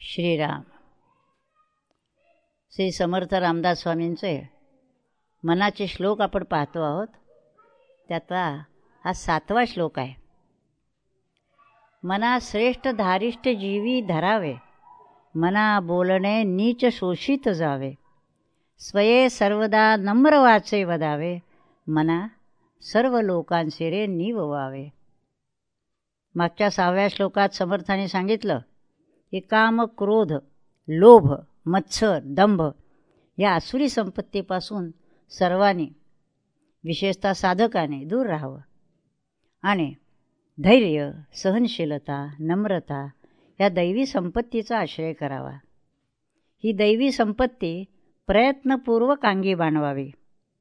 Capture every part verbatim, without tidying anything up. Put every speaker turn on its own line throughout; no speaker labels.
श्रीराम. श्री समर्थ रामदास स्वामींचे मनाचे श्लोक आपण पाहतो आहोत. त्यातला हा सातवा श्लोक आहे. मना श्रेष्ठ धारिष्ठ जीवी धरावे, मना बोलणे नीच शोषित जावे, स्वये सर्वदा नम्र वाचे वदावे, मना सर्व लोकांचे रे निववावे. मागच्या सहाव्या श्लोकात समर्थाने सांगितलं की काम, क्रोध, लोभ, मत्सर, दंभ या आसुरी संपत्तीपासून सर्वांनी विशेषतः साधकाने दूर राहावं आणि धैर्य, सहनशीलता, नम्रता या दैवी संपत्तीचा आश्रय करावा. ही दैवी संपत्ती प्रयत्नपूर्वक अंगी बाणवावी.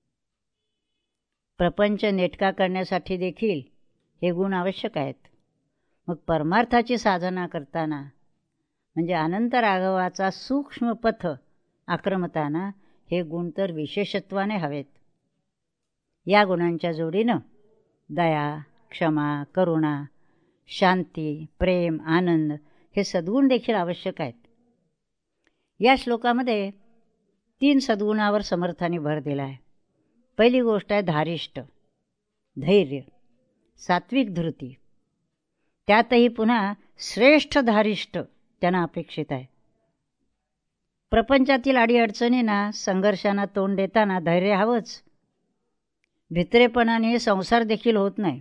प्रपंच नेटका करण्यासाठी देखील हे गुण आवश्यक आहेत. मग परमार्थाची साधना करताना म्हणजे अनंत राघवाचा सूक्ष्म पथ आक्रमताना हे गुण तर विशेषत्वाने हवेत. या गुणांच्या जोडीनं दया, क्षमा, करुणा, शांती, प्रेम, आनंद हे सद्गुण देखील आवश्यक आहेत. या श्लोकामध्ये तीन सद्गुणावर समर्थाने भर दिला आहे. पहिली गोष्ट आहे धारिष्ट, धैर्य, सात्विक धृती. त्यातही पुन्हा श्रेष्ठ धारिष्ट त्यांना अपेक्षित आहे. प्रपंचातील अडीअडचणींना, संघर्षांना तोंड देताना धैर्य हवंच. भित्रेपणाने संसार देखील होत नाही.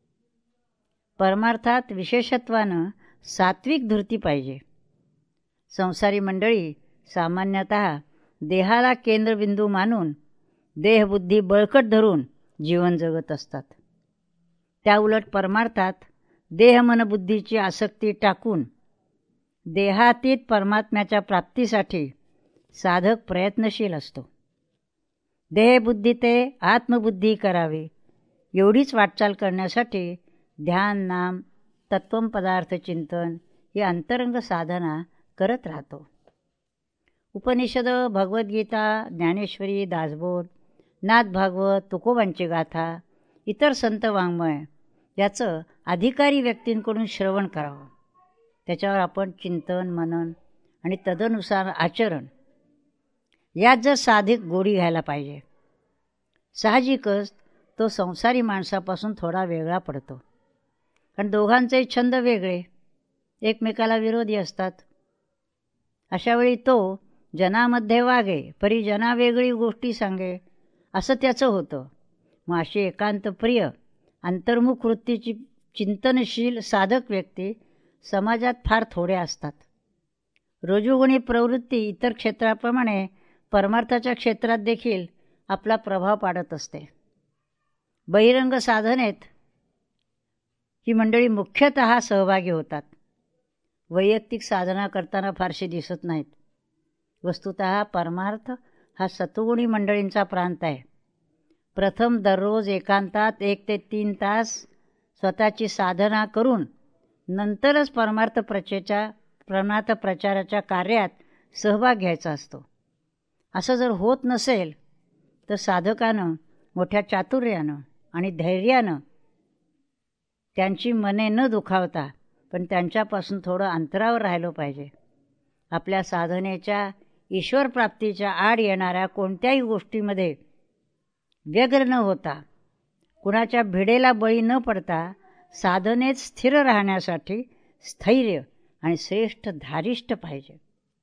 परमार्थात विशेषत्वानं सात्विक धृती पाहिजे. संसारी मंडळी सामान्यतः देहाला केंद्रबिंदू मानून देहबुद्धी बळकट धरून जीवन जगत असतात. त्याउलट परमार्थात देहमनबुद्धीची आसक्ती टाकून देहातीत परमात्म्याच्या प्राप्तीसाठी साधक प्रयत्नशील असतो. देहबुद्धी ते आत्मबुद्धी करावी एवढीच वाटचाल करण्यासाठी ध्यान, नाम, तत्वम पदार्थ चिंतन ही अंतरंग साधना करत राहतो. उपनिषद, भगवद्गीता, ज्ञानेश्वरी, दासबोध, नाथ भागवत, तुकोबांची गाथा, इतर संत वाङ्मय याचं अधिकारी व्यक्तींकडून श्रवण करावं. त्याच्यावर आपण चिंतन, मनन आणि तदनुसार आचरण यात जर साधिक गोडी घ्यायला पाहिजे. साहजिकच तो संसारी माणसापासून थोडा वेगळा पडतो. कारण दोघांचे छंद वेगळे, एकमेकाला विरोधी असतात. अशावेळी तो जनामध्ये वागे परी जना वेगळी गोष्टी सांगे असं त्याचं होतं. मग अशी एकांत प्रिय अंतर्मुख वृत्तीची चिंतनशील साधक व्यक्ती समाजात फार थोडे असतात. रजोगुणी प्रवृत्ती इतर क्षेत्राप्रमाणे परमार्थाच्या क्षेत्रात देखील आपला प्रभाव पाडत असते. बहिरंग साधनेत ही मंडळी मुख्यतः सहभागी होतात. वैयक्तिक साधना करताना फारशी दिसत नाहीत. वस्तुतः परमार्थ हा सत्वगुणी मंडळींचा प्रांत आहे. प्रथम दररोज एकांतात एक ते तीन तास स्वतःची साधना करून नंतरच परमार्थ प्रचेच्या परमार्थ प्रचाराच्या कार्यात सहभाग घ्यायचा असतो. असं जर होत नसेल तर साधकानं मोठ्या चातुर्यानं आणि धैर्यानं त्यांची मने न दुखावता पण त्यांच्यापासून थोडं अंतरावर राहिलं पाहिजे. आपल्या साधनेच्या ईश्वर प्राप्तीच्या आड येणाऱ्या कोणत्याही गोष्टीमध्ये व्यग्र न होता, कुणाच्या भिडेला बळी न पडता साधनेत स्थिर राहण्यासाठी स्थैर्य आणि श्रेष्ठ धारिष्ट पाहिजे.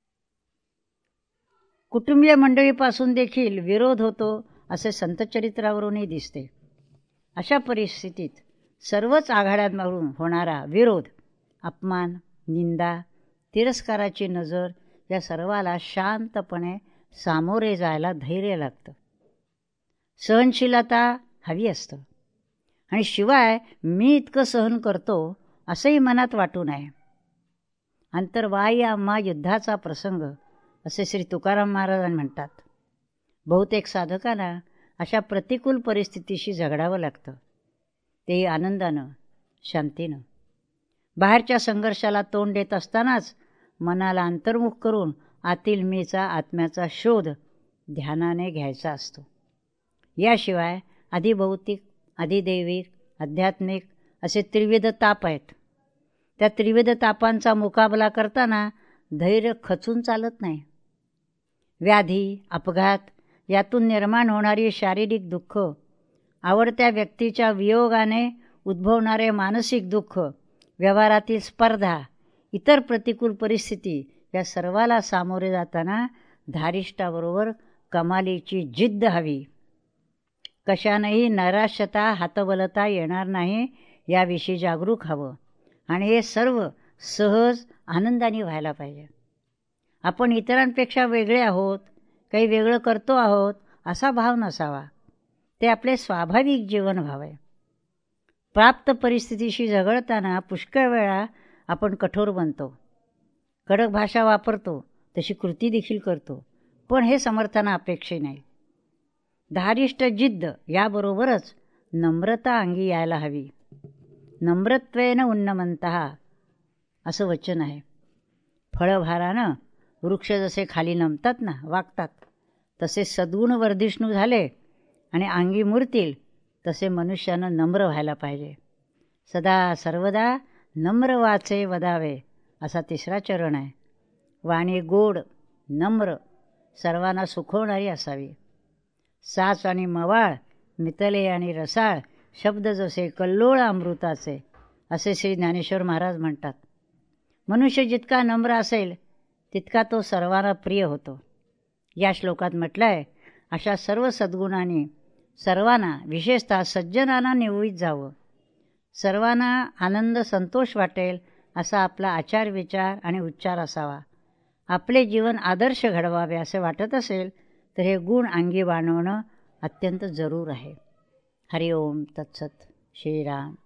कुटुंबीय मंडळीपासून देखील विरोध होतो असे संतचरित्रावरूनही दिसते. अशा परिस्थितीत सर्वच आघाड्यांवरून होणारा विरोध, अपमान, निंदा, तिरस्काराची नजर या सर्वाला शांतपणे सामोरे जायला धैर्य लागतं. सहनशीलता हवी असतं आणि शिवाय मी इतकं सहन करतो असंही मनात वाटू नये. अंतर्बाह्य आम्हा युद्धाचा प्रसंग असे श्री तुकाराम महाराज म्हणतात. बहुतेक साधकांना अशा प्रतिकूल परिस्थितीशी झगडावं लागतं, तेही आनंदानं, शांतीनं. बाहेरच्या संघर्षाला तोंड देत असतानाच मनाला अंतर्मुख करून आतील मीचा, आत्म्याचा शोध ध्यानाने घ्यायचा असतो. याशिवाय अधिभौतिक, अधिदैविक, आध्यात्मिक असे त्रिविध ताप आहेत. त्या त्रिविध तापांचा मुकाबला करताना धैर्य खचून चालत नाही. व्याधी, अपघात यातून निर्माण होणारी शारीरिक दुःख, आवडत्या व्यक्तीच्या वियोगाने उद्भवणारे मानसिक दुःख, व्यवहारातील स्पर्धा, इतर प्रतिकूल परिस्थिती या सर्वाला सामोरे जाताना धारिष्ठाबरोबर कमालीची जिद्द हवी. कशानेही नैराश्यता, हातबलता येणार नाही याविषयी जागरूक हवं आणि हे सर्व सहज आनंदाने व्हायला पाहिजे. आपण इतरांपेक्षा वेगळे आहोत, काही वेगळं करतो आहोत असा भाव नसावा. ते आपले स्वाभाविक जीवन व्हावे. प्राप्त परिस्थितीशी झगडताना पुष्कळ वेळा आपण कठोर बनतो, कडक भाषा वापरतो, तशी कृती देखील करतो, पण हे समर्थना अपेक्षे नाही. धारिष्ठ जिद्द याबरोबरच नम्रता अंगी यायला हवी. नम्रत्वेन उन्नमंतः असं वचन आहे. फळभारानं वृक्ष जसे खाली नमतात ना, वागतात, तसे सद्गुण वर्धिष्णू झाले आणि अंगी मुरतील तसे मनुष्यानं नम्र व्हायला पाहिजे. सदा सर्वदा नम्र वाचे वदावे असा तिसरा चरण आहे. वाणी गोड, नम्र, सर्वांना सुखवणारी असावी. साच आणि मवाळ, मितले आणि रसाळ, शब्द जसे कल्लोळ अमृताचे असे श्री ज्ञानेश्वर महाराज म्हणतात. मनुष्य जितका नम्र असेल तितका तो सर्वांना प्रिय होतो. या श्लोकात म्हटलं आहे, अशा सर्व सद्गुणांनी सर्वांना, विशेषतः सज्जनांना निवडीत जावं. सर्वांना आनंद संतोष वाटेल असा आपला आचार विचार आणि उच्चार असावा. आपले जीवन आदर्श घडवावे असे वाटत असेल तर हे गुण अंगी बाणवणं अत्यंत जरूर आहे. हरिओम तत्सत. श्रीराम.